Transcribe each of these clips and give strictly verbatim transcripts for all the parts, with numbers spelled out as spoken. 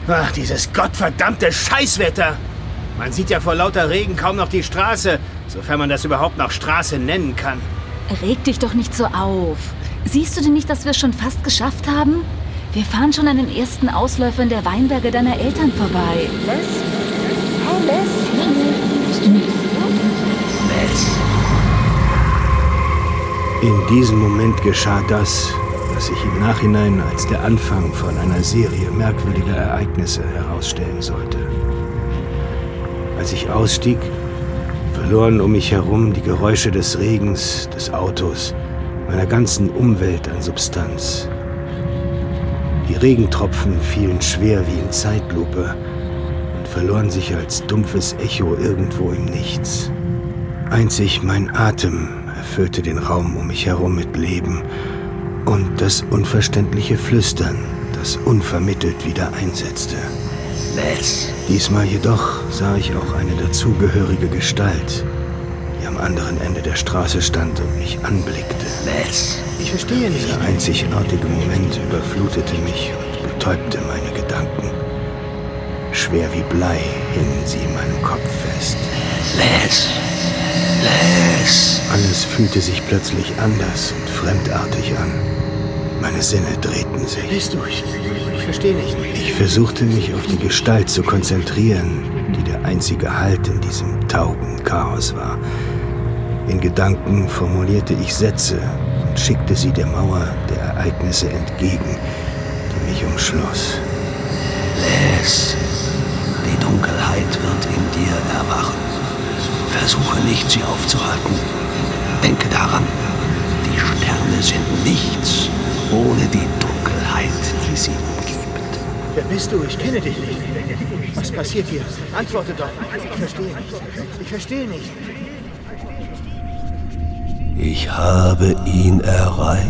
Ach, dieses gottverdammte Scheißwetter. Man sieht ja vor lauter Regen kaum noch die Straße, sofern man das überhaupt noch Straße nennen kann. Reg dich doch nicht so auf. Siehst du denn nicht, dass wir es schon fast geschafft haben? Wir fahren schon an den ersten Ausläufern der Weinberge deiner Eltern vorbei. Les? Hey, Les? Bist du nicht Les? In diesem Moment geschah das, was sich im Nachhinein als der Anfang von einer Serie merkwürdiger Ereignisse herausstellen sollte. Als ich ausstieg, verloren um mich herum die Geräusche des Regens, des Autos, meiner ganzen Umwelt an Substanz. Die Regentropfen fielen schwer wie in Zeitlupe und verloren sich als dumpfes Echo irgendwo im Nichts. Einzig mein Atem erfüllte den Raum um mich herum mit Leben und das unverständliche Flüstern, das unvermittelt wieder einsetzte. Les. Diesmal jedoch sah ich auch eine dazugehörige Gestalt, die am anderen Ende der Straße stand und mich anblickte. Les. Ich verstehe nicht. Dieser einzigartige Moment überflutete mich und betäubte meine Gedanken. Schwer wie Blei hingen sie in meinem Kopf fest. Les. Les. Alles fühlte sich plötzlich anders und fremdartig an. Meine Sinne drehten sich. Bist du? Ich, ich verstehe nicht. Ich versuchte mich auf die Gestalt zu konzentrieren, die der einzige Halt in diesem tauben Chaos war. In Gedanken formulierte ich Sätze und schickte sie der Mauer der Ereignisse entgegen, die mich umschloss. Les, die Dunkelheit wird in dir erwachen. Versuche nicht, sie aufzuhalten. Denke daran, die Sterne sind nichts ohne die Dunkelheit, die sie umgibt. Wer bist du? Ich kenne dich nicht. Was passiert hier? Antworte doch. Ich verstehe nicht. Ich verstehe nicht. Ich habe ihn erreicht.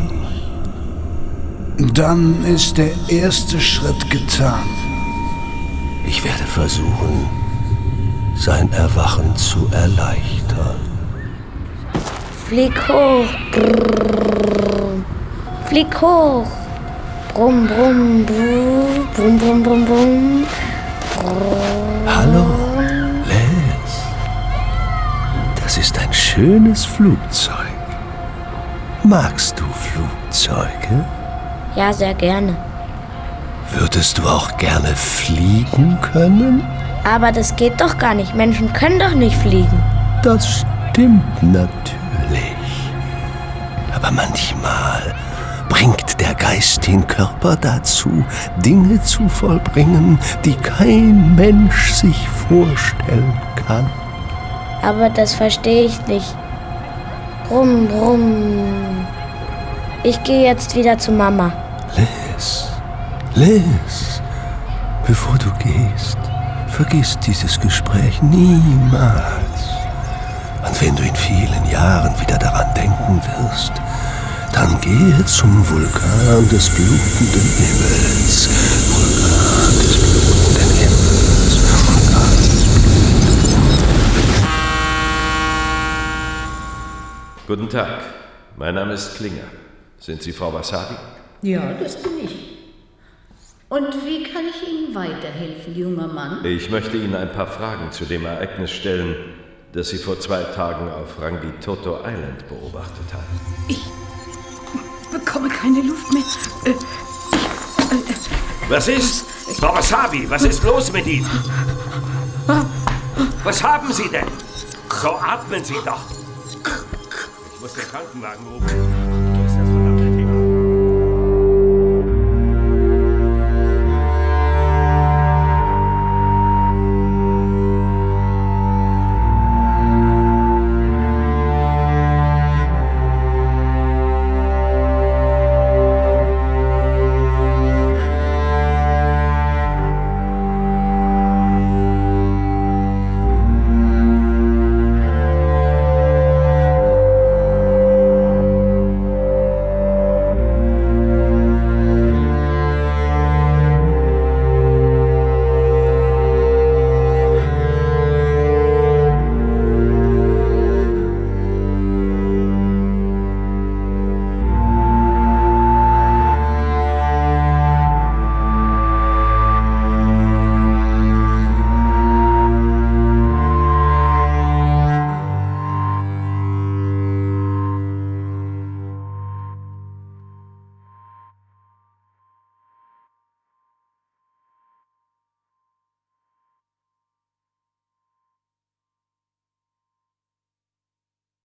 Dann ist der erste Schritt getan. Ich werde versuchen, sein Erwachen zu erleichtern. Flieg hoch. Brrr. Flieg hoch. Brumm, brumm, brumm, brumm, brumm, brumm, brumm. Hallo, Les. Das ist ein schönes Flugzeug. Magst du Flugzeuge? Ja, sehr gerne. Würdest du auch gerne fliegen können? Aber das geht doch gar nicht. Menschen können doch nicht fliegen. Das stimmt natürlich. Aber manchmal bringt der Geist den Körper dazu, Dinge zu vollbringen, die kein Mensch sich vorstellen kann. Aber das verstehe ich nicht. Brumm, brumm. Ich gehe jetzt wieder zu Mama. Les, Les, bevor du gehst, vergiss dieses Gespräch niemals. Und wenn du in vielen Jahren wieder daran denken wirst, dann gehe zum Vulkan des blutenden Himmels. Vulkan des blutenden Himmels. Vulkan des blutenden Himmels. Guten Tag, mein Name ist Klinger. Sind Sie Frau Wasabi? Ja, das bin ich. Und wie kann ich Ihnen weiterhelfen, junger Mann? Ich möchte Ihnen ein paar Fragen zu dem Ereignis stellen, das Sie vor zwei Tagen auf Rangitoto Island beobachtet haben. Ich bekomme keine Luft mehr. Äh, ich, äh, was ist? Frau Wasabi, was ist los mit Ihnen? Was haben Sie denn? So atmen Sie doch. Ich muss den Krankenwagen rufen.